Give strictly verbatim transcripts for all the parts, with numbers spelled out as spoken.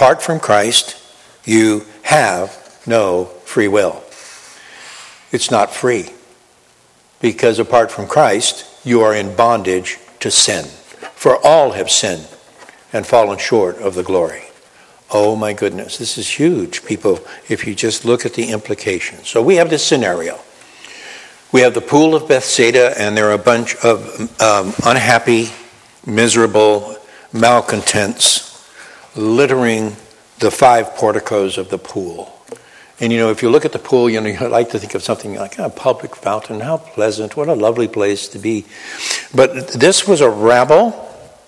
apart from Christ, you have no free will. It's not free. Because apart from Christ, you are in bondage to sin. For all have sinned and fallen short of the glory. Oh my goodness, this is huge, people, if you just look at the implications. So we have this scenario. We have the pool of Bethsaida, and there are a bunch of um, unhappy, miserable malcontents littering the five porticos of the pool. And you know, if you look at the pool, you know, you like to think of something like a public fountain. How pleasant, what a lovely place to be. But this was a rabble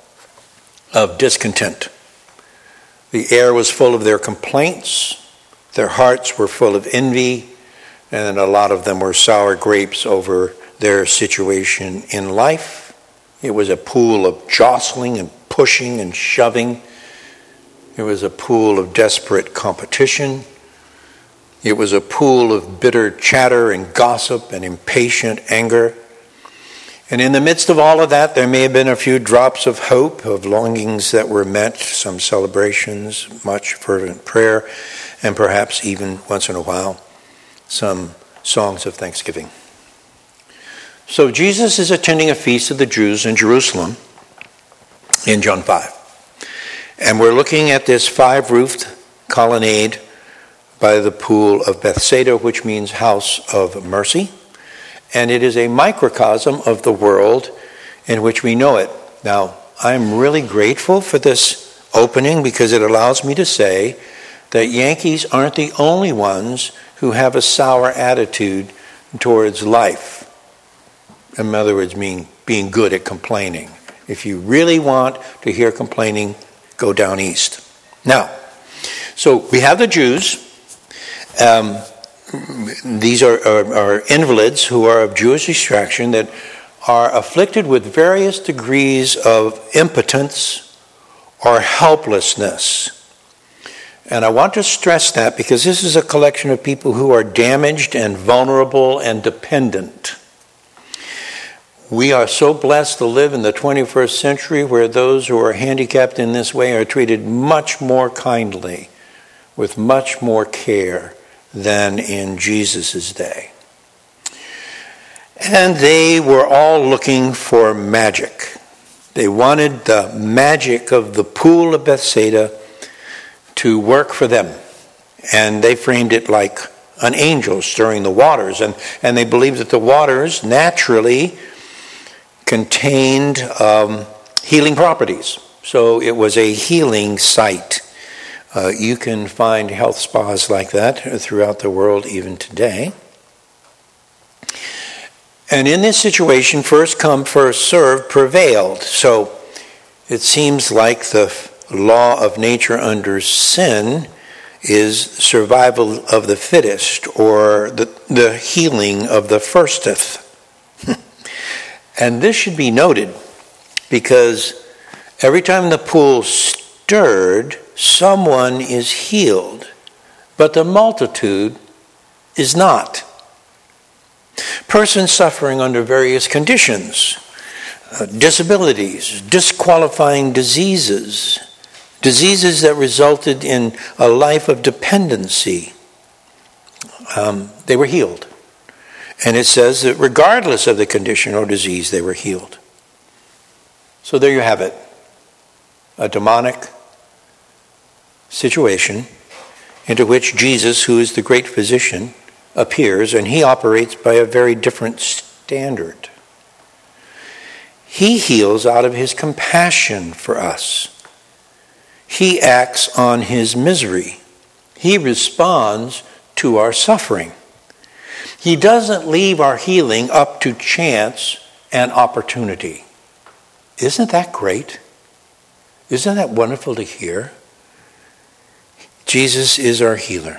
of discontent. The air was full of their complaints. Their hearts were full of envy. And a lot of them were sour grapes over their situation in life. It was a pool of jostling and pushing and shoving. It was a pool of desperate competition. It was a pool of bitter chatter and gossip and impatient anger. And in the midst of all of that, there may have been a few drops of hope, of longings that were met, some celebrations, much fervent prayer, and perhaps even once in a while, some songs of thanksgiving. So Jesus is attending a feast of the Jews in Jerusalem in John five. And we're looking at this five-roofed colonnade by the pool of Bethsaida, which means house of mercy. And it is a microcosm of the world in which we know it. Now, I'm really grateful for this opening because it allows me to say that Yankees aren't the only ones who have a sour attitude towards life. In other words, being, being good at complaining. If you really want to hear complaining, go down east. Now, so we have the Jews. Um, these are, are, are invalids who are of Jewish extraction that are afflicted with various degrees of impotence or helplessness. And I want to stress that because this is a collection of people who are damaged and vulnerable and dependent. We are so blessed to live in the twenty-first century where those who are handicapped in this way are treated much more kindly, with much more care than in Jesus' day. And they were all looking for magic. They wanted the magic of the pool of Bethsaida to work for them. And they framed it like an angel stirring the waters. And, and they believed that the waters naturally contained um, healing properties. So it was a healing site. Uh, you can find health spas like that throughout the world even today. And in this situation, first come, first served prevailed. So it seems like the law of nature under sin is survival of the fittest, or the, the healing of the firsteth. And this should be noted because every time the pool stirred, someone is healed, but the multitude is not. Persons suffering under various conditions, uh, disabilities, disqualifying diseases, diseases that resulted in a life of dependency, um, they were healed. And it says that regardless of the condition or disease, they were healed. So there you have it. A demonic situation into which Jesus, who is the great physician, appears, and he operates by a very different standard. He heals out of his compassion for us. He acts on his misery. He responds to our suffering. He doesn't leave our healing up to chance and opportunity. Isn't that great? Isn't that wonderful to hear? Jesus is our healer.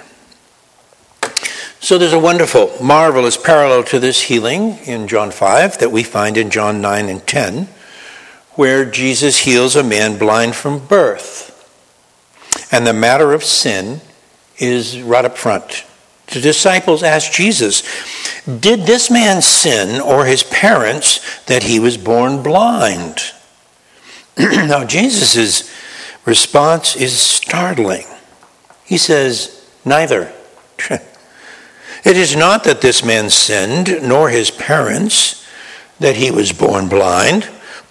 So there's a wonderful, marvelous parallel to this healing in John five that we find in John nine and ten, where Jesus heals a man blind from birth. And the matter of sin is right up front. The disciples asked Jesus, did this man sin or his parents that he was born blind? Now Jesus is response is startling. He says, neither. It is not that this man sinned, nor his parents, that he was born blind,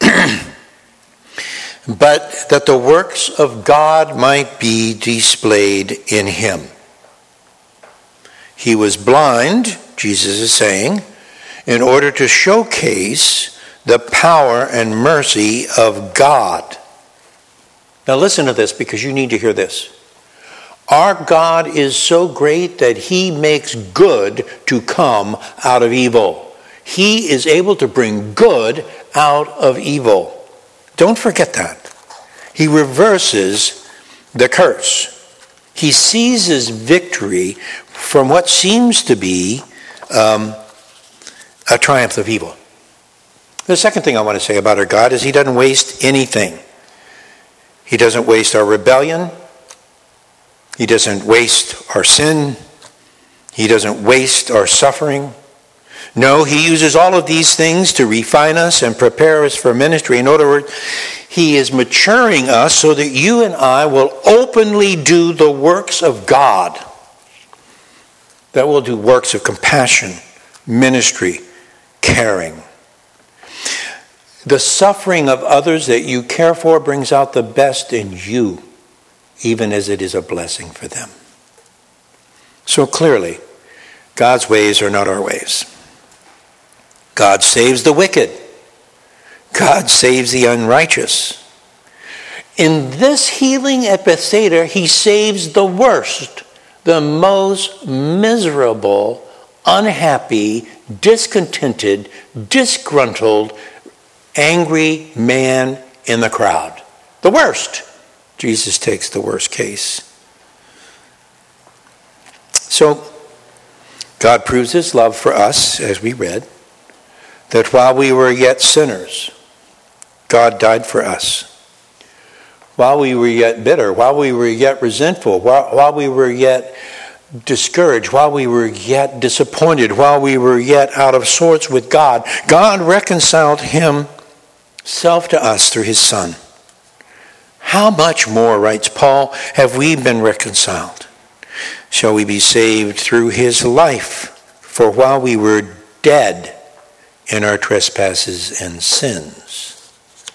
but that the works of God might be displayed in him. He was blind, Jesus is saying, in order to showcase the power and mercy of God. Now listen to this, because you need to hear this. Our God is so great that he makes good to come out of evil. He is able to bring good out of evil. Don't forget that. He reverses the curse. He seizes victory from what seems to be um, a triumph of evil. The second thing I want to say about our God is he doesn't waste anything. He doesn't waste our rebellion. He doesn't waste our sin. He doesn't waste our suffering. No, he uses all of these things to refine us and prepare us for ministry. In other words, he is maturing us so that you and I will openly do the works of God. That will do works of compassion, ministry, caring. The suffering of others that you care for brings out the best in you, even as it is a blessing for them. So clearly, God's ways are not our ways. God saves the wicked. God saves the unrighteous. In this healing at Bethsaida, he saves the worst, the most miserable, unhappy, discontented, disgruntled, angry man in the crowd. The worst. Jesus takes the worst case. So, God proves his love for us, as we read, that while we were yet sinners, God died for us. While we were yet bitter, while we were yet resentful, while, while we were yet discouraged, while we were yet disappointed, while we were yet out of sorts with God, God reconciled himself to us through his Son. How much more, writes Paul, have we been reconciled? Shall we be saved through his life? For while we were dead in our trespasses and sins,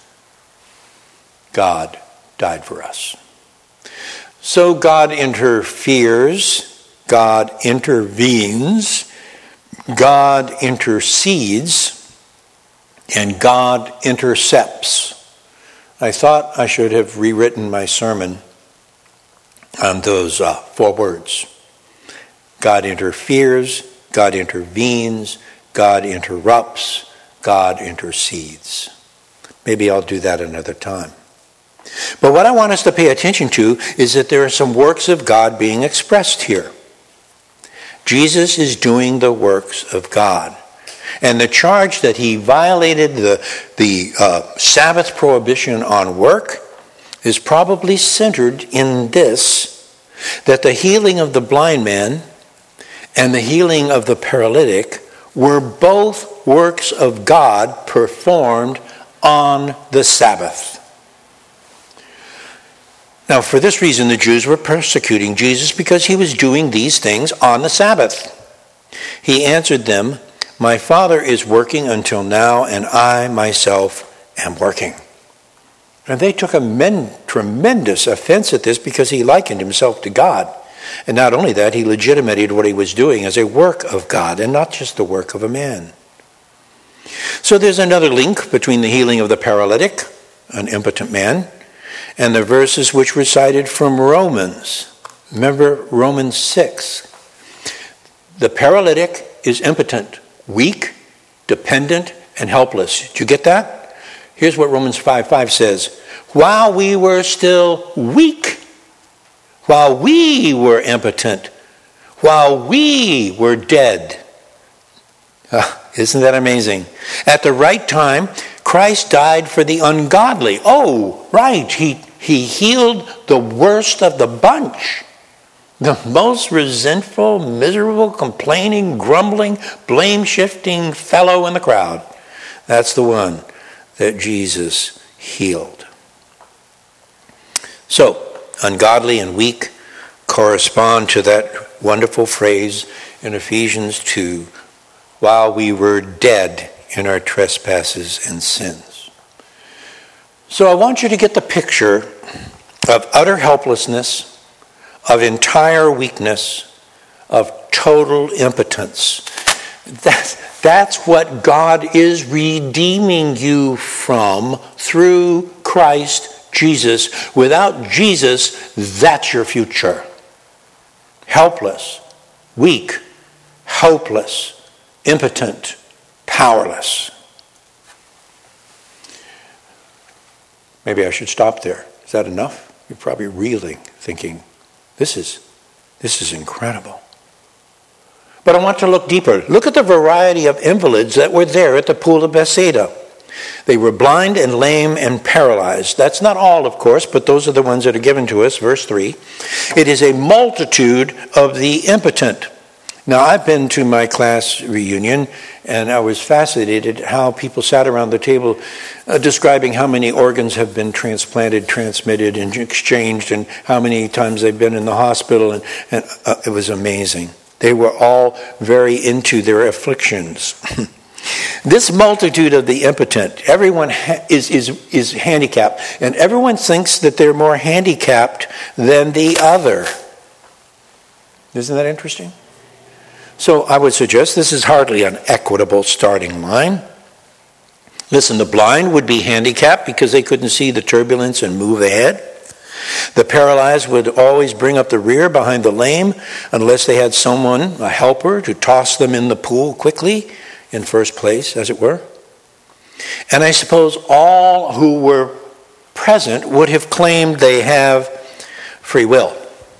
God died for us. So God interferes, God intervenes, God intercedes, and God intercepts. I thought I should have rewritten my sermon on those uh, four words. God interferes, God intervenes, God interrupts, God intercedes. Maybe I'll do that another time. But what I want us to pay attention to is that there are some works of God being expressed here. Jesus is doing the works of God. And the charge that he violated the, the uh, Sabbath prohibition on work is probably centered in this, that the healing of the blind man and the healing of the paralytic were both works of God performed on the Sabbath. Now, for this reason, the Jews were persecuting Jesus because he was doing these things on the Sabbath. He answered them, "My Father is working until now, and I myself am working." And they took a men, tremendous offense at this because he likened himself to God. And not only that, he legitimated what he was doing as a work of God and not just the work of a man. So there's another link between the healing of the paralytic, an impotent man, and the verses which were cited from Romans. Remember Romans six. The paralytic is impotent, weak, dependent, and helpless. Did you get that? Here's what Romans five five says. While we were still weak, while we were impotent, while we were dead. Uh, isn't that amazing? At the right time, Christ died for the ungodly. Oh, right. He, he healed the worst of the bunch. The most resentful, miserable, complaining, grumbling, blame-shifting fellow in the crowd. That's the one that Jesus healed. So, ungodly and weak correspond to that wonderful phrase in Ephesians two, while we were dead in our trespasses and sins. So I want you to get the picture of utter helplessness, of entire weakness, of total impotence. That, that's what God is redeeming you from through Christ Jesus. Without Jesus, that's your future. Helpless, weak, hopeless, impotent, powerless. Maybe I should stop there. Is that enough? You're probably reeling, thinking, this is, this is incredible. But I want to look deeper. Look at the variety of invalids that were there at the pool of Bethsaida. They were blind and lame and paralyzed. That's not all, of course, but those are the ones that are given to us. Verse three. It is a multitude of the impotent. Now, I've been to my class reunion, and I was fascinated how people sat around the table uh, describing how many organs have been transplanted, transmitted, and exchanged, and how many times they've been in the hospital, and, and uh, it was amazing. They were all very into their afflictions. This multitude of the impotent, everyone ha- is, is, is handicapped, and everyone thinks that they're more handicapped than the other. Isn't that interesting? So I would suggest this is hardly an equitable starting line. Listen, the blind would be handicapped because they couldn't see the turbulence and move ahead. The paralyzed would always bring up the rear behind the lame unless they had someone, a helper, to toss them in the pool quickly, in first place, as it were. And I suppose all who were present would have claimed they have free will.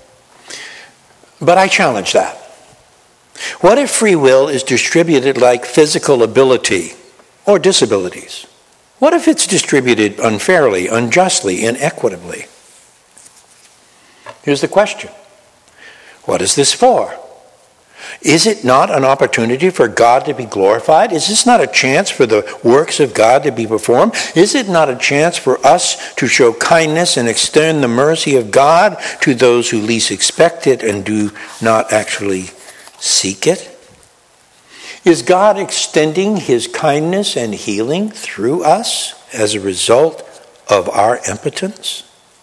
But I challenge that. What if free will is distributed like physical ability or disabilities? What if it's distributed unfairly, unjustly, inequitably? Here's the question. What is this for? Is it not an opportunity for God to be glorified? Is this not a chance for the works of God to be performed? Is it not a chance for us to show kindness and extend the mercy of God to those who least expect it and do not actually seek it? Is God extending his kindness and healing through us as a result of our impotence?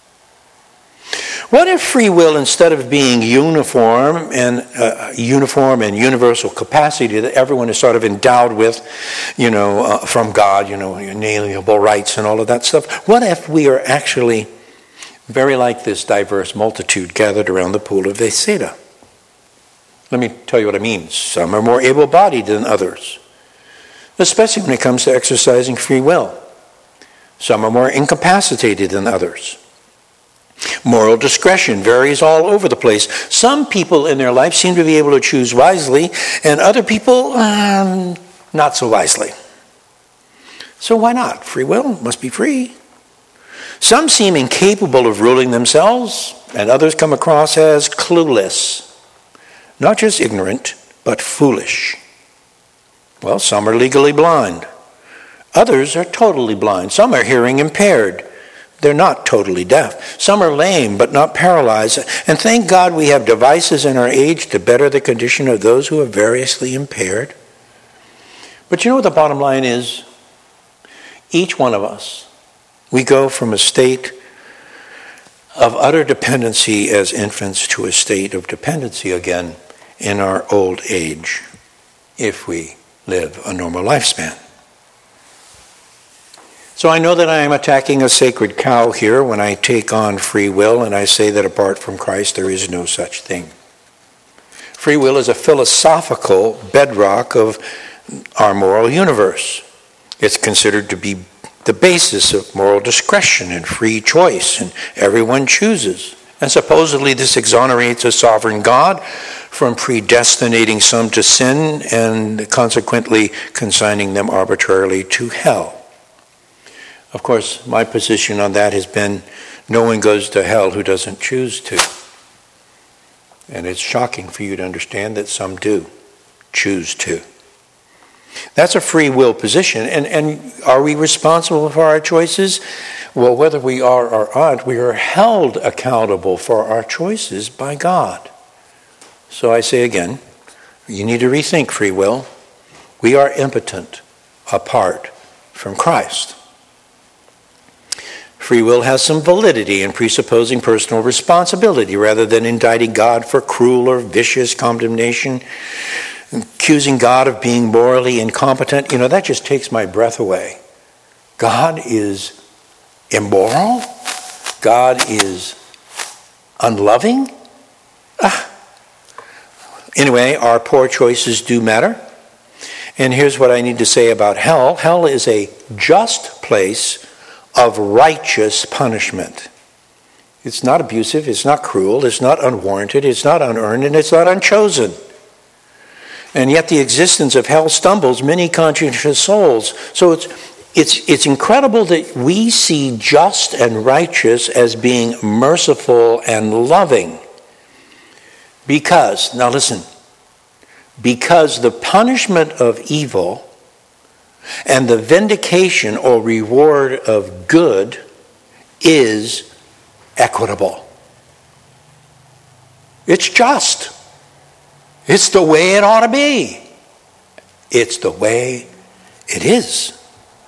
What if free will, instead of being uniform and uh, uniform and universal capacity that everyone is sort of endowed with, you know, uh, from God, you know, inalienable rights and all of that stuff, what if we are actually very like this diverse multitude gathered around the pool of Bethsaida? Let me tell you what I mean. Some are more able-bodied than others, especially when it comes to exercising free will. Some are more incapacitated than others. Moral discretion varies all over the place. Some people in their life seem to be able to choose wisely, and other people, um, not so wisely. So why not? Free will must be free. Some seem incapable of ruling themselves, and others come across as clueless. Not just ignorant, but foolish. Well, some are legally blind. Others are totally blind. Some are hearing impaired. They're not totally deaf. Some are lame, but not paralyzed. And thank God we have devices in our age to better the condition of those who are variously impaired. But you know what the bottom line is? Each one of us, we go from a state of utter dependency as infants to a state of dependency again in our old age, if we live a normal lifespan. So I know that I am attacking a sacred cow here when I take on free will and I say that apart from Christ there is no such thing. Free will is a philosophical bedrock of our moral universe. It's considered to be the basis of moral discretion and free choice, and everyone chooses. And supposedly this exonerates a sovereign God from predestinating some to sin and consequently consigning them arbitrarily to hell. Of course, my position on that has been no one goes to hell who doesn't choose to. And it's shocking for you to understand that some do choose to. That's a free will position. And, and are we responsible for our choices? Well, whether we are or aren't, we are held accountable for our choices by God. So I say again, you need to rethink free will. We are impotent apart from Christ. Free will has some validity in presupposing personal responsibility rather than indicting God for cruel or vicious condemnation, accusing God of being morally incompetent. You know, that just takes my breath away. God is immoral? God is unloving? Ah. Anyway, our poor choices do matter. And here's what I need to say about hell. Hell is a just place of righteous punishment. It's not abusive, it's not cruel, it's not unwarranted, it's not unearned, and it's not unchosen. And yet the existence of hell stumbles many conscientious souls. So it's it's it's incredible that we see just and righteous as being merciful and loving. Because, now listen, because the punishment of evil and the vindication or reward of good is equitable. It's just. It's the way it ought to be. It's the way it is.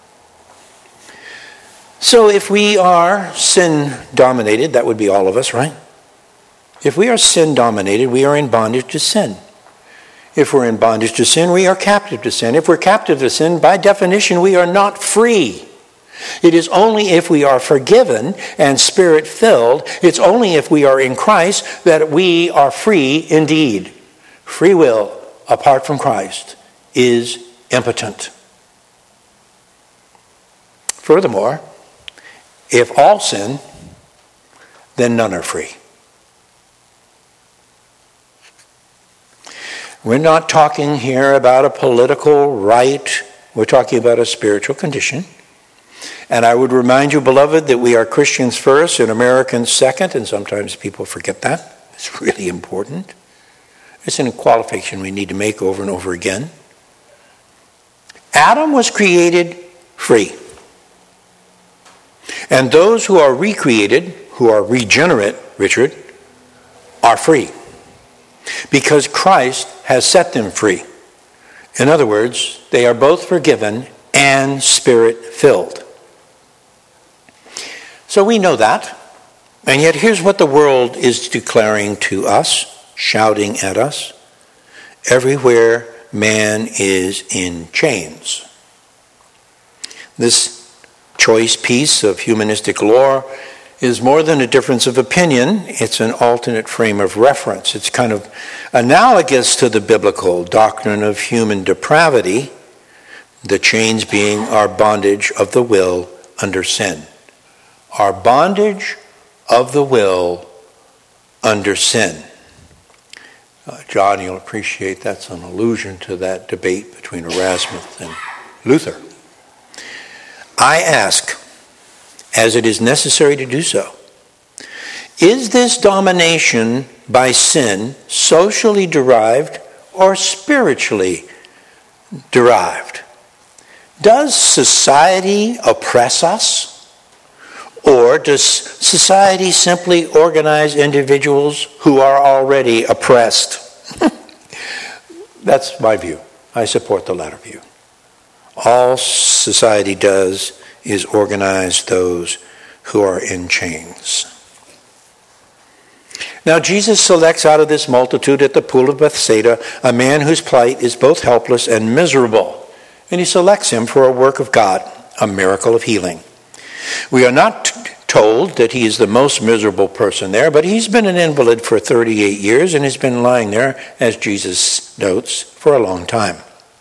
So if we are sin-dominated, that would be all of us, right? If we are sin-dominated, we are in bondage to sin. If we're in bondage to sin, we are captive to sin. If we're captive to sin, by definition, we are not free. It is only if we are forgiven and Spirit-filled, it's only if we are in Christ that we are free indeed. Free will, apart from Christ, is impotent. Furthermore, if all sin, then none are free. We're not talking here about a political right. We're talking about a spiritual condition. And I would remind you, beloved, that we are Christians first and Americans second, and sometimes people forget that. It's really important. It's a qualification we need to make over and over again. Adam was created free. And those who are recreated, who are regenerate, Richard, are free. Because Christ has set them free. In other words, they are both forgiven and Spirit-filled. So we know that. And yet here's what the world is declaring to us, shouting at us. Everywhere man is in chains. This choice piece of humanistic lore is more than a difference of opinion. It's an alternate frame of reference. It's kind of analogous to the biblical doctrine of human depravity, the chains being our bondage of the will under sin. Our bondage of the will under sin. Uh, John, you'll appreciate that's an allusion to that debate between Erasmus and Luther. I ask, as it is necessary to do so, is this domination by sin socially derived or spiritually derived? Does society oppress us? Or does society simply organize individuals who are already oppressed? That's my view. I support the latter view. All society does is organize those who are in chains. Now Jesus selects out of this multitude at the pool of Bethsaida a man whose plight is both helpless and miserable. And he selects him for a work of God, a miracle of healing. We are not t- told that he is the most miserable person there, but he's been an invalid for thirty-eight years and has been lying there, as Jesus notes, for a long time.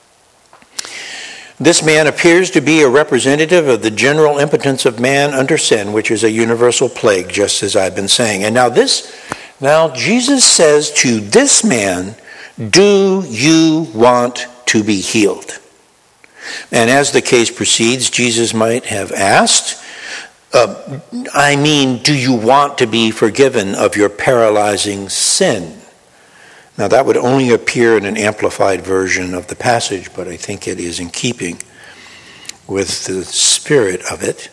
This man appears to be a representative of the general impotence of man under sin, which is a universal plague, just as I've been saying. And now this, now Jesus says to this man, "Do you want to be healed?" And as the case proceeds, Jesus might have asked, uh, I mean, do you want to be forgiven of your paralyzing sin? Now that would only appear in an amplified version of the passage, but I think it is in keeping with the spirit of it.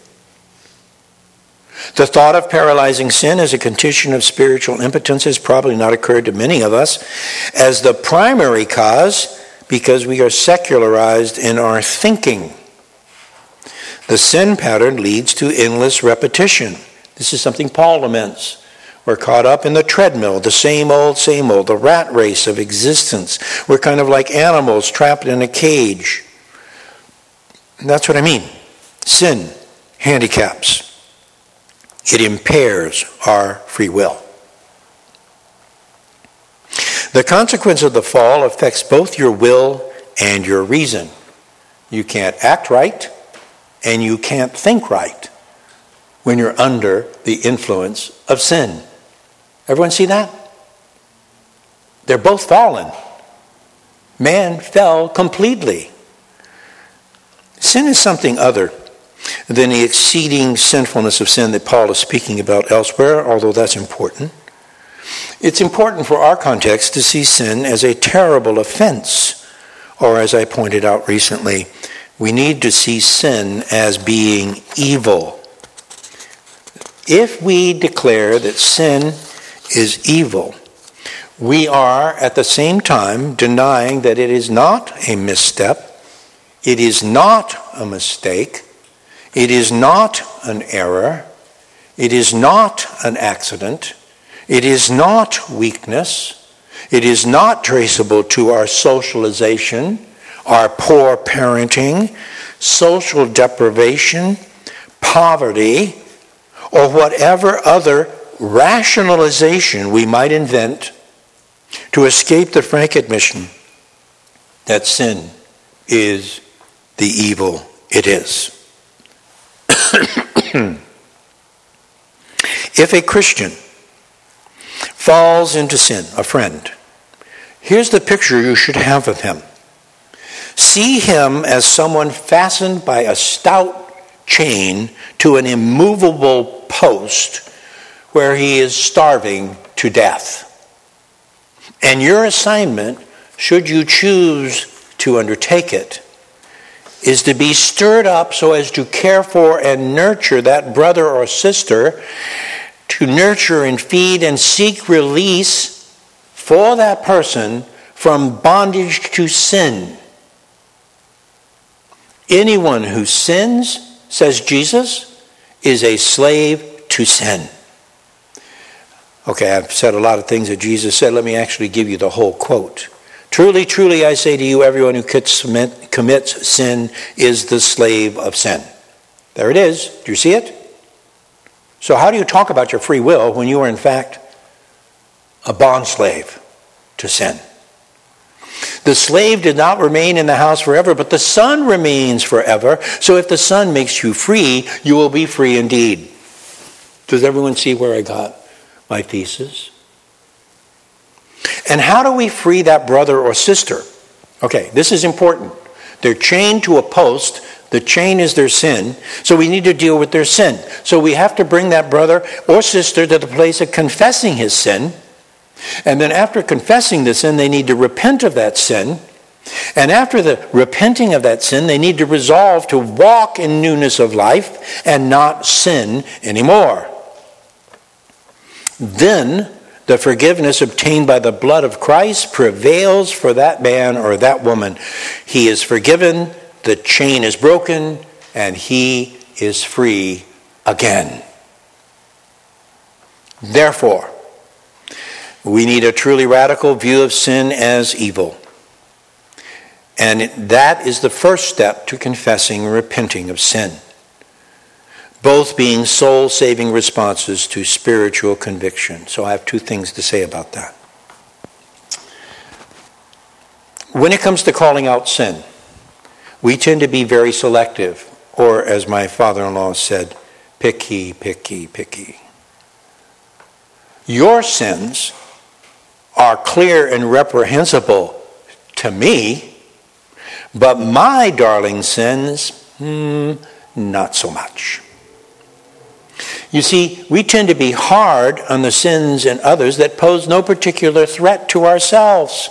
The thought of paralyzing sin as a condition of spiritual impotence has probably not occurred to many of us as the primary cause, because we are secularized in our thinking. The sin pattern leads to endless repetition. This is something Paul laments. We're caught up in the treadmill, the same old, same old, the rat race of existence. We're kind of like animals trapped in a cage. And that's what I mean. Sin handicaps. It impairs our free will. The consequence of the fall affects both your will and your reason. You can't act right, and you can't think right when you're under the influence of sin. Everyone see that? They're both fallen. Man fell completely. Sin is something other than the exceeding sinfulness of sin that Paul is speaking about elsewhere, although that's important. It's important for our context to see sin as a terrible offense, or as I pointed out recently, we need to see sin as being evil. If we declare that sin is evil, we are at the same time denying that it is not a misstep, it is not a mistake, it is not an error, it is not an accident, it is not weakness, it is not traceable to our socialization, our poor parenting, social deprivation, poverty, or whatever other rationalization we might invent to escape the frank admission that sin is the evil it is. If a Christian falls into sin, a friend, here's the picture you should have of him. See him as someone fastened by a stout chain to an immovable post where he is starving to death. And your assignment, should you choose to undertake it, is to be stirred up so as to care for and nurture that brother or sister, to nurture and feed and seek release for that person from bondage to sin. Anyone who sins, says Jesus, is a slave to sin. Okay, I've said a lot of things that Jesus said. Let me actually give you the whole quote. Truly, truly, I say to you, everyone who commits sin is the slave of sin. There it is. Do you see it? So how do you talk about your free will when you are in fact a bondslave to sin? The slave did not remain in the house forever, but the Son remains forever. So if the Son makes you free, you will be free indeed. Does everyone see where I got my thesis? And how do we free that brother or sister? Okay, this is important. They're chained to a post. The chain is their sin. So we need to deal with their sin. So we have to bring that brother or sister to the place of confessing his sin. And then after confessing the sin, they need to repent of that sin. And after the repenting of that sin, they need to resolve to walk in newness of life and not sin anymore. Then the forgiveness obtained by the blood of Christ prevails for that man or that woman. He is forgiven, the chain is broken, and he is free again. Therefore, we need a truly radical view of sin as evil. And that is the first step to confessing and repenting of sin, both being soul-saving responses to spiritual conviction. So I have two things to say about that. When it comes to calling out sin, we tend to be very selective, or as my father-in-law said, picky, picky, picky. Your sins are clear and reprehensible to me, but my darling sins, hmm, not so much. You see, we tend to be hard on the sins in others that pose no particular threat to ourselves.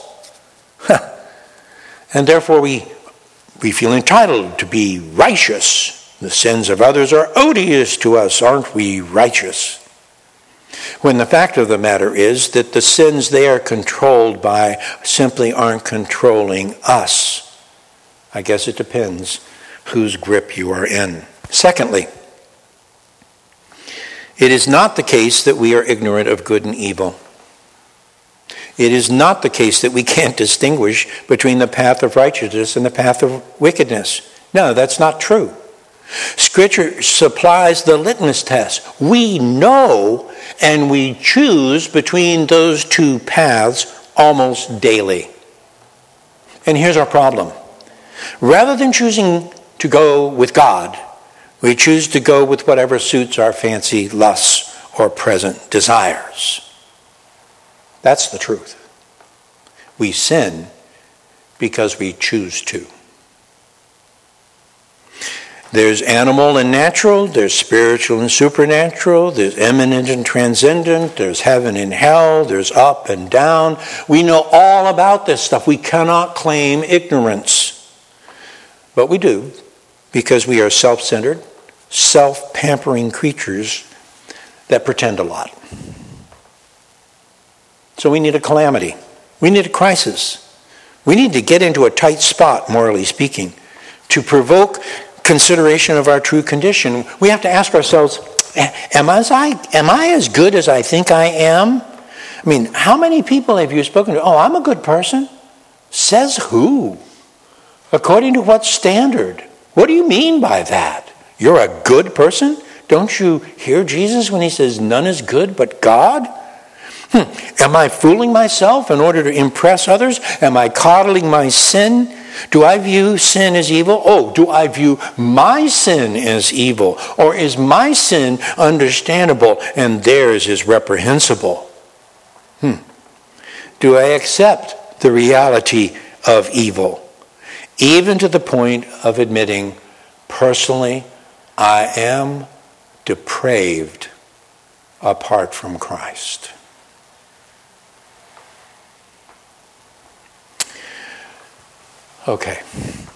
And therefore we, we feel entitled to be righteous. The sins of others are odious to us, aren't we righteous? When the fact of the matter is that the sins they are controlled by simply aren't controlling us. I guess it depends whose grip you are in. Secondly, it is not the case that we are ignorant of good and evil. It is not the case that we can't distinguish between the path of righteousness and the path of wickedness. No, that's not true. Scripture supplies the litmus test. We know and we choose between those two paths almost daily. And here's our problem. Rather than choosing to go with God, we choose to go with whatever suits our fancy lusts or present desires. That's the truth. We sin because we choose to. There's animal and natural, there's spiritual and supernatural, there's immanent and transcendent, there's heaven and hell, there's up and down. We know all about this stuff. We cannot claim ignorance. But we do, because we are self-centered, self-pampering creatures that pretend a lot. So we need a calamity. We need a crisis. We need to get into a tight spot, morally speaking, to provoke consideration of our true condition. We have to ask ourselves, am I, am I as good as I think I am? I mean, how many people have you spoken to? Oh, I'm a good person. Says who? According to what standard? What do you mean by that? You're a good person? Don't you hear Jesus when he says, none is good but God? Hmm. Am I fooling myself in order to impress others? Am I coddling my sin? Do I view sin as evil? Oh, do I view my sin as evil? Or is my sin understandable and theirs is reprehensible? Hmm. Do I accept the reality of evil, even to the point of admitting, personally, I am depraved apart from Christ? Okay.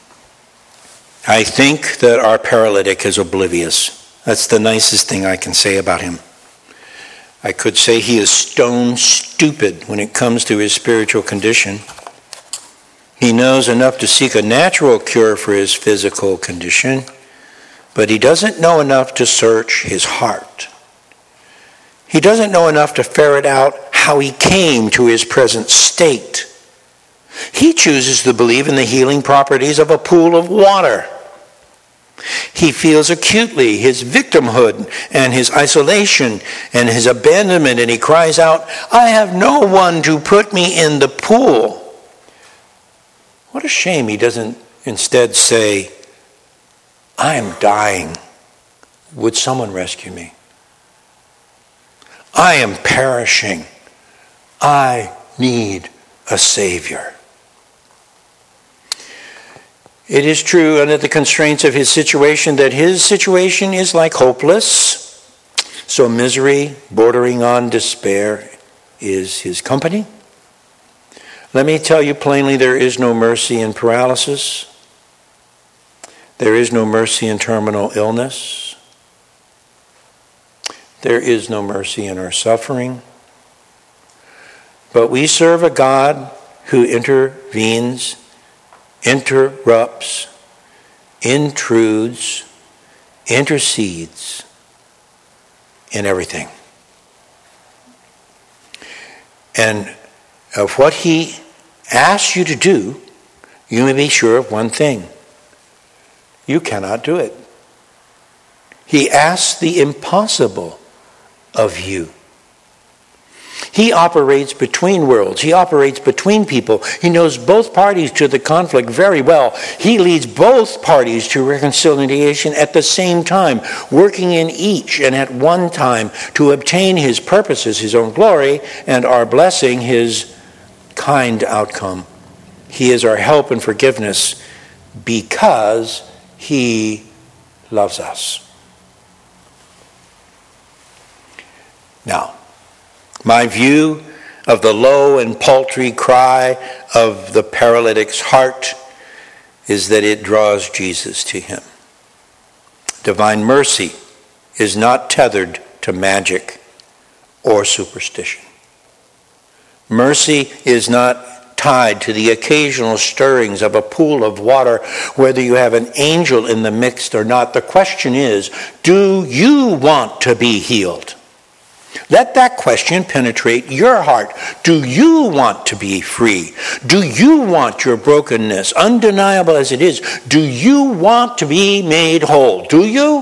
I think that our paralytic is oblivious. That's the nicest thing I can say about him. I could say he is stone stupid when it comes to his spiritual condition. He knows enough to seek a natural cure for his physical condition, but he doesn't know enough to search his heart. He doesn't know enough to ferret out how he came to his present state. He chooses to believe in the healing properties of a pool of water. He feels acutely his victimhood and his isolation and his abandonment, and he cries out, I have no one to put me in the pool. What a shame he doesn't instead say, I am dying. Would someone rescue me? I am perishing. I need a Savior. It is true under the constraints of his situation that his situation is like hopeless. So misery bordering on despair is his company. Let me tell you plainly, there is no mercy in paralysis. There is no mercy in terminal illness. There is no mercy in our suffering. But we serve a God who intervenes, interrupts, intrudes, intercedes in everything. And of what he asks you to do, you may be sure of one thing. You cannot do it. He asks the impossible of you. He operates between worlds. He operates between people. He knows both parties to the conflict very well. He leads both parties to reconciliation at the same time, working in each and at one time to obtain his purposes, his own glory, and our blessing, his kind outcome. He is our help and forgiveness because he loves us. Now, my view of the low and paltry cry of the paralytic's heart is that it draws Jesus to him. Divine mercy is not tethered to magic or superstition. Mercy is not tied to the occasional stirrings of a pool of water, whether you have an angel in the mix or not. The question is, do you want to be healed? Let that question penetrate your heart. Do you want to be free? Do you want your brokenness, undeniable as it is, do you want to be made whole? Do you?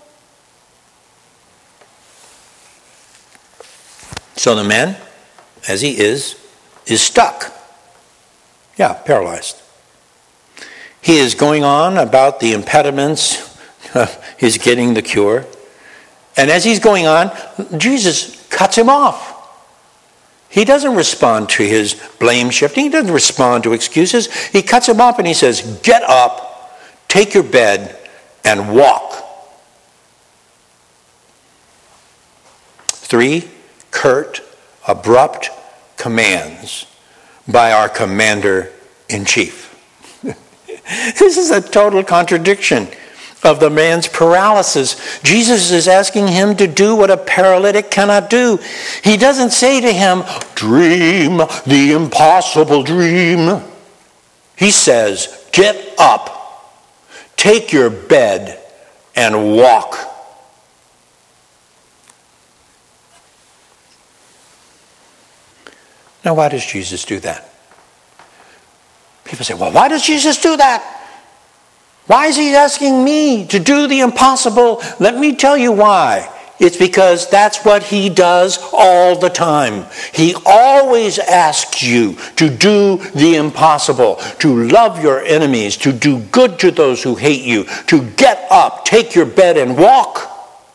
So the man, as he is, is stuck. Yeah, paralyzed. He is going on about the impediments of his getting the cure. And as he's going on, Jesus cuts him off. He doesn't respond to his blame shifting. He doesn't respond to excuses. He cuts him off and he says, get up, take your bed, and walk. Three curt, abrupt commands by our commander-in-chief. This is a total contradiction of the man's paralysis. Jesus is asking him to do what a paralytic cannot do. He doesn't say to him, dream the impossible dream. He says, get up, take your bed, and walk. Now, why does Jesus do that? People say, well, why does Jesus do that? Why is he asking me to do the impossible? Let me tell you why. It's because that's what he does all the time. He always asks you to do the impossible, to love your enemies, to do good to those who hate you, to get up, take your bed, and walk.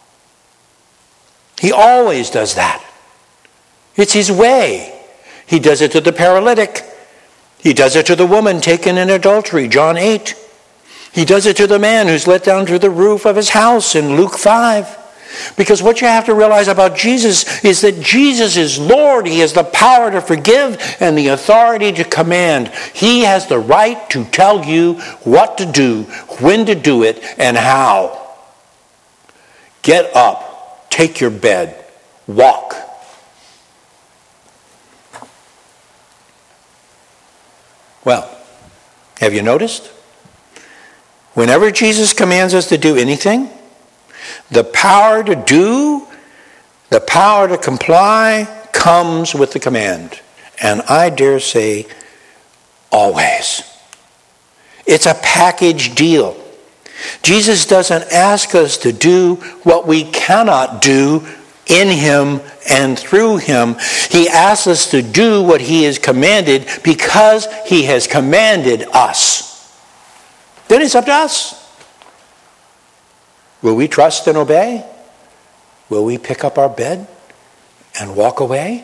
He always does that. It's his way. He does it to the paralytic. He does it to the woman taken in adultery, John eight. He does it to the man who's let down through the roof of his house in Luke five. Because what you have to realize about Jesus is that Jesus is Lord. He has the power to forgive and the authority to command. He has the right to tell you what to do, when to do it, and how. Get up, take your bed, walk. Well, have you noticed? Whenever Jesus commands us to do anything, the power to do, the power to comply comes with the command. And I dare say, always. It's a package deal. Jesus doesn't ask us to do what we cannot do in him and through him. He asks us to do what he has commanded because he has commanded us. Then it's up to us. Will we trust and obey? Will we pick up our bed and walk away?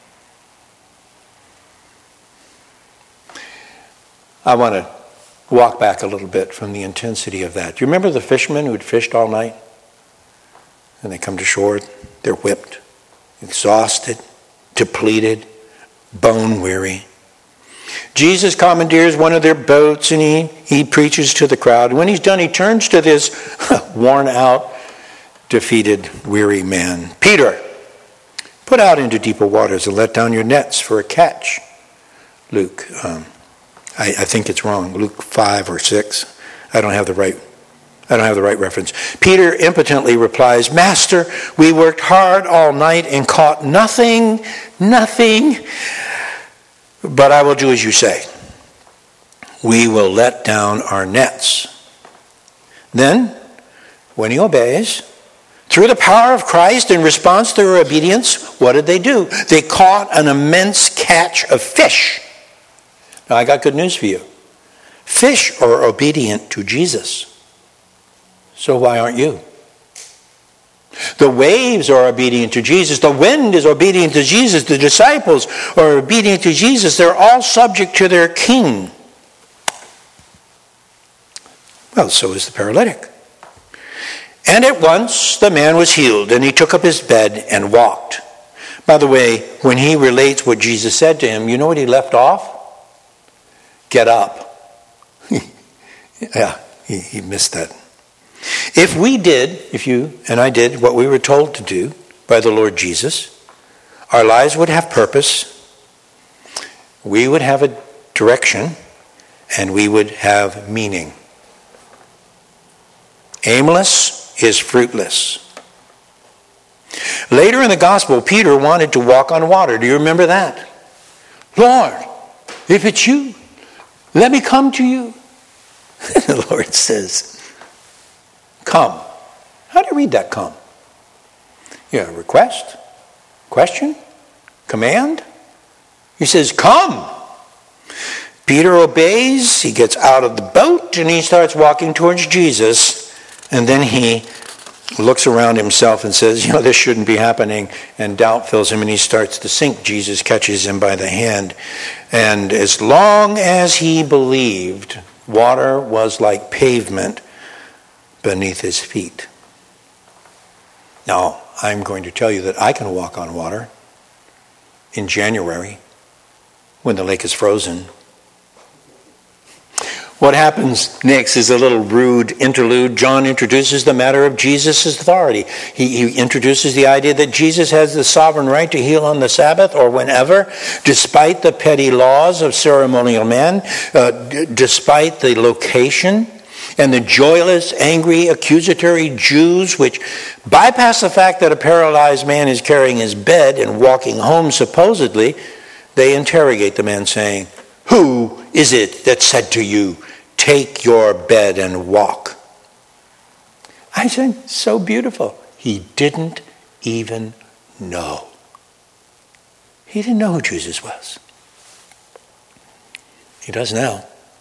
I want to walk back a little bit from the intensity of that. Do you remember the fishermen who had fished all night? And they come to shore, they're whipped, exhausted, depleted, bone weary. Jesus commandeers one of their boats and he, he preaches to the crowd. When he's done, he turns to this worn out, defeated, weary man. Peter, put out into deeper waters and let down your nets for a catch. Luke, um, I, I think it's wrong, Luke five or six. I don't have the right I don't have the right reference. Peter impotently replies, Master, we worked hard all night and caught nothing, nothing. But I will do as you say. We will let down our nets. Then, when he obeys, through the power of Christ in response to their obedience, what did they do? They caught an immense catch of fish. Now, I got good news for you. Fish are obedient to Jesus. So why aren't you? The waves are obedient to Jesus. The wind is obedient to Jesus. The disciples are obedient to Jesus. They're all subject to their king. Well, so is the paralytic. And at once the man was healed, and he took up his bed and walked. By the way, when he relates what Jesus said to him, you know what he left off? Get up. yeah, he, he missed that. If we did, if you and I did what we were told to do by the Lord Jesus, our lives would have purpose, we would have a direction, and we would have meaning. Aimless is fruitless. Later in the gospel, Peter wanted to walk on water. Do you remember that? Lord, if it's you, let me come to you. The Lord says, come. How do you read that come? Yeah, request, question, command. He says, come. Peter obeys. He gets out of the boat and he starts walking towards Jesus. And then he looks around himself and says, you know, this shouldn't be happening. And doubt fills him and he starts to sink. Jesus catches him by the hand. And as long as he believed, water was like pavement beneath his feet. Now, I'm going to tell you that I can walk on water in January when the lake is frozen. What happens next is a little rude interlude. John introduces the matter of Jesus' authority. He, he introduces the idea that Jesus has the sovereign right to heal on the Sabbath or whenever, despite the petty laws of ceremonial men, uh, d- despite the location and the joyless, angry, accusatory Jews, which bypass the fact that a paralyzed man is carrying his bed and walking home supposedly. They interrogate the man saying, who is it that said to you, take your bed and walk? I said, so beautiful. He didn't even know. He didn't know who Jesus was. He does now.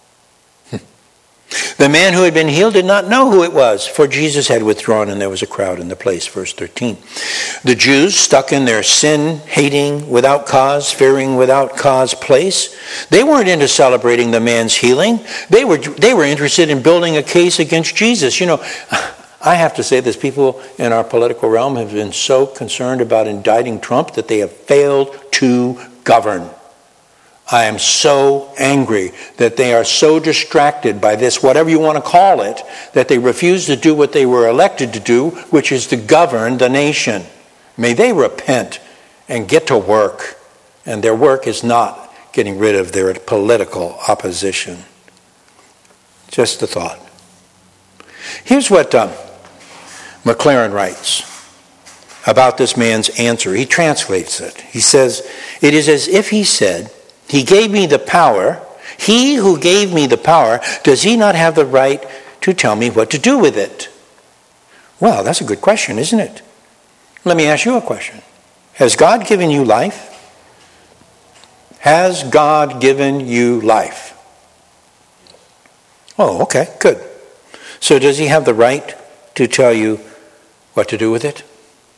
The man who had been healed did not know who it was, for Jesus had withdrawn and there was a crowd in the place. Verse thirteen. The Jews, stuck in their sin-hating, without cause, fearing without cause place, they weren't into celebrating the man's healing. They were, they were interested in building a case against Jesus. You know, I have to say this, people in our political realm have been so concerned about indicting Trump that they have failed to govern. I am so angry that they are so distracted by this, whatever you want to call it, that they refuse to do what they were elected to do, which is to govern the nation. May they repent and get to work. And their work is not getting rid of their political opposition. Just a thought. Here's what um, McLaren writes about this man's answer. He translates it. He says, it is as if he said, he gave me the power. He who gave me the power, does he not have the right to tell me what to do with it? Well, that's a good question, isn't it? Let me ask you a question. Has God given you life? Has God given you life? Oh, okay, good. So does he have the right to tell you what to do with it?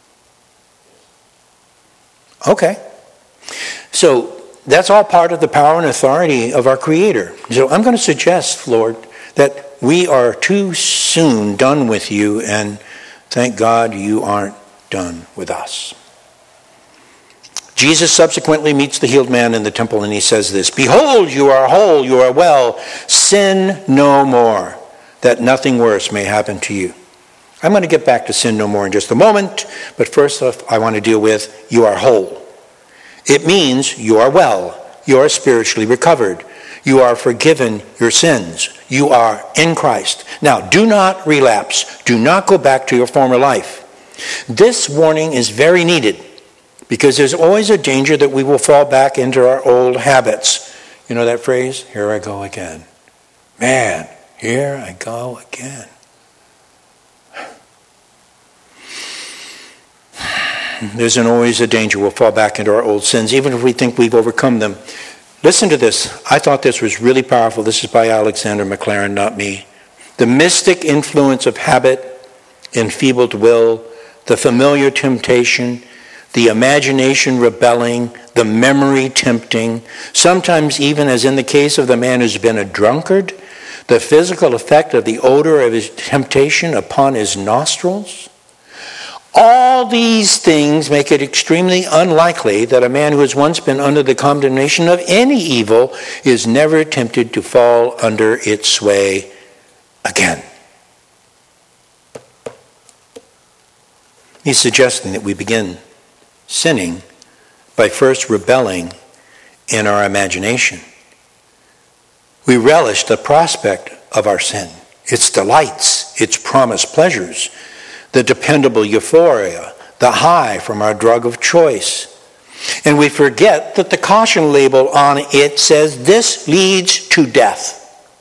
Okay. So that's all part of the power and authority of our Creator. So I'm going to suggest, Lord, that we are too soon done with you, and thank God you aren't done with us. Jesus subsequently meets the healed man in the temple, and he says this, behold, you are whole, you are well. Sin no more, that nothing worse may happen to you. I'm going to get back to sin no more in just a moment, but first I want to deal with you are whole. It means you are well, you are spiritually recovered, you are forgiven your sins, you are in Christ. Now, do not relapse, do not go back to your former life. This warning is very needed because there's always a danger that we will fall back into our old habits. You know that phrase? Here I go again. Man, here I go again. There's an always a danger we'll fall back into our old sins, even if we think we've overcome them. Listen to this. I thought this was really powerful. This is by Alexander McLaren, not me. The mystic influence of habit, enfeebled will, the familiar temptation, the imagination rebelling, the memory tempting, sometimes even as in the case of the man who's been a drunkard, the physical effect of the odor of his temptation upon his nostrils. All these things make it extremely unlikely that a man who has once been under the condemnation of any evil is never tempted to fall under its sway again. He's suggesting that we begin sinning by first rebelling in our imagination. We relish the prospect of our sin, its delights, its promised pleasures, the dependable euphoria, the high from our drug of choice. And we forget that the caution label on it says this leads to death.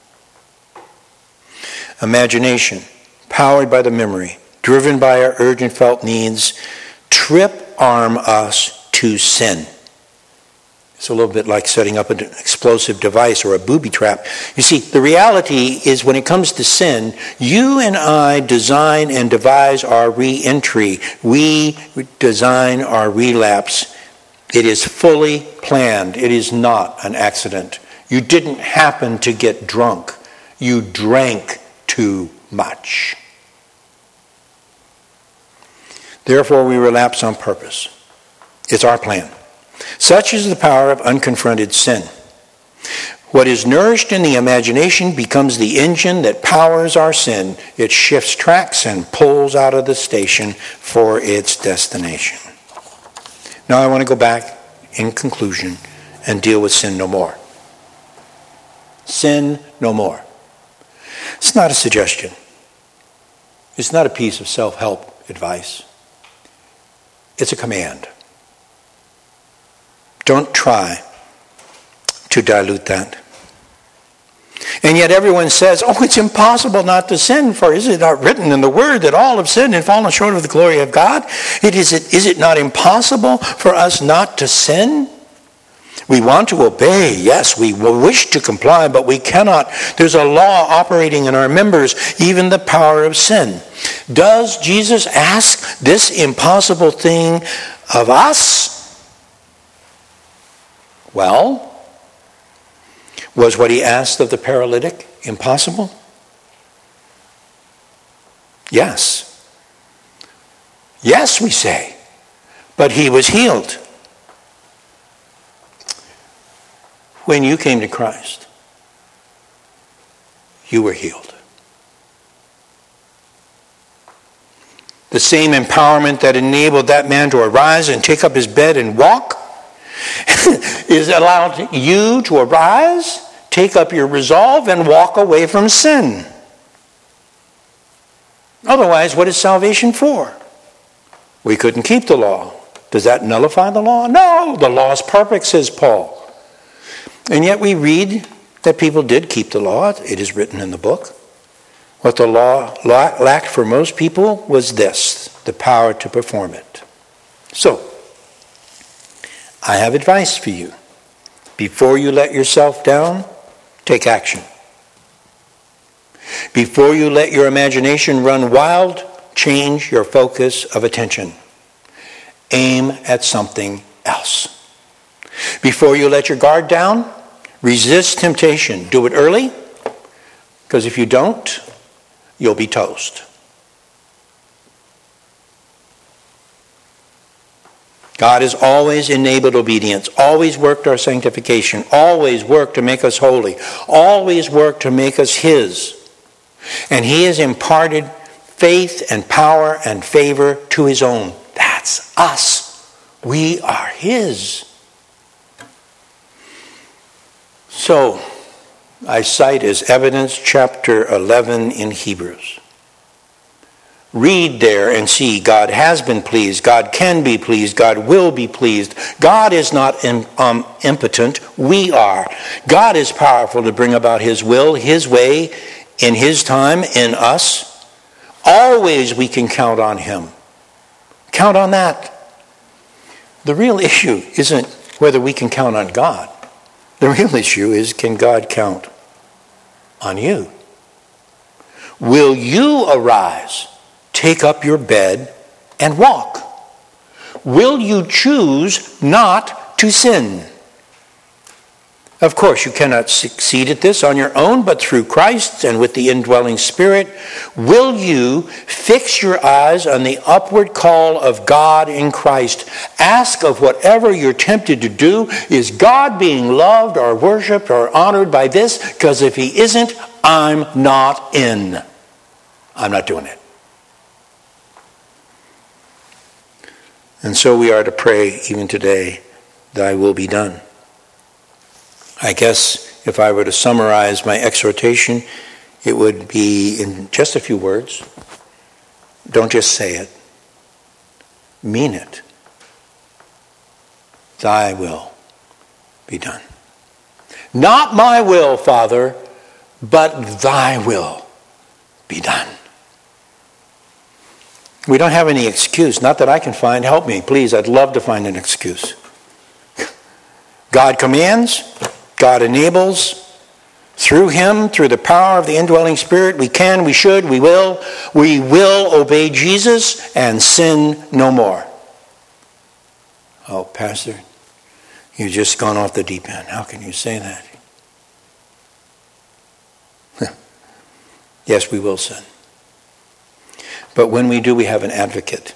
Imagination, powered by the memory, driven by our urgent felt needs, trip-arm us to sin. It's a little bit like setting up an explosive device or a booby trap. You see, the reality is when it comes to sin, you and I design and devise our re-entry. We design our relapse. It is fully planned. It is not an accident. You didn't happen to get drunk. You drank too much. Therefore, we relapse on purpose. It's our plan. Such is the power of unconfronted sin. What is nourished in the imagination becomes the engine that powers our sin. It shifts tracks and pulls out of the station for its destination. Now I want to go back in conclusion and deal with sin no more. Sin no more. It's not a suggestion. It's not a piece of self-help advice. It's a command. Don't try to dilute that. And yet everyone says, oh, it's impossible not to sin, for is it not written in the Word that all have sinned and fallen short of the glory of God? It is, it, is it not impossible for us not to sin? We want to obey, yes, we wish to comply, but we cannot. There's a law operating in our members, even the power of sin. Does Jesus ask this impossible thing of us? Well, was what he asked of the paralytic impossible? Yes. Yes, we say. But he was healed. When you came to Christ, you were healed. The same empowerment that enabled that man to arise and take up his bed and walk is allowed you to arise, take up your resolve, and walk away from sin. Otherwise, what is salvation for? We couldn't keep the law. Does that nullify the law? No, the law is perfect, says Paul. And yet we read that people did keep the law. It is written in the book. What the law lacked for most people was this, the power to perform it. So, I have advice for you. Before you let yourself down, take action. Before you let your imagination run wild, change your focus of attention. Aim at something else. Before you let your guard down, resist temptation. Do it early, because if you don't, you'll be toast. God has always enabled obedience, always worked our sanctification, always worked to make us holy, always worked to make us His. And He has imparted faith and power and favor to His own. That's us. We are His. So, I cite as evidence chapter eleven in Hebrews. Read there and see God has been pleased. God can be pleased. God will be pleased. God is not um, impotent. We are. God is powerful to bring about His will, His way, in His time, in us. Always we can count on Him. Count on that. The real issue isn't whether we can count on God. The real issue is, can God count on you? Will you arise, take up your bed, and walk? Will you choose not to sin? Of course, you cannot succeed at this on your own, but through Christ and with the indwelling Spirit, will you fix your eyes on the upward call of God in Christ. Ask of whatever you're tempted to do, is God being loved or worshiped or honored by this? Because if he isn't, I'm not in. I'm not doing it. And so we are to pray even today, thy will be done. I guess if I were to summarize my exhortation, it would be in just a few words. Don't just say it. Mean it. Thy will be done. Not my will, Father, but thy will be done. We don't have any excuse. Not that I can find. Help me, please. I'd love to find an excuse. God commands. God enables. Through him, through the power of the indwelling Spirit, we can, we should, we will. We will obey Jesus and sin no more. Oh, Pastor, you've just gone off the deep end. How can you say that? Yes, we will sin. But when we do, we have an advocate.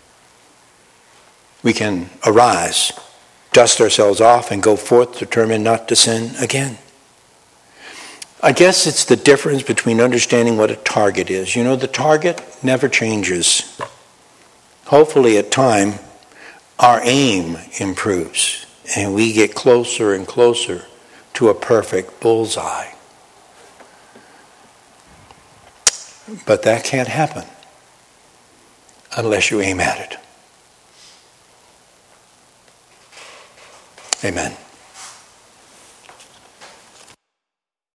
We can arise, dust ourselves off, and go forth determined not to sin again. I guess it's the difference between understanding what a target is. You know, the target never changes. Hopefully at time, our aim improves, and we get closer and closer to a perfect bullseye. But that can't happen unless you aim at it. Amen.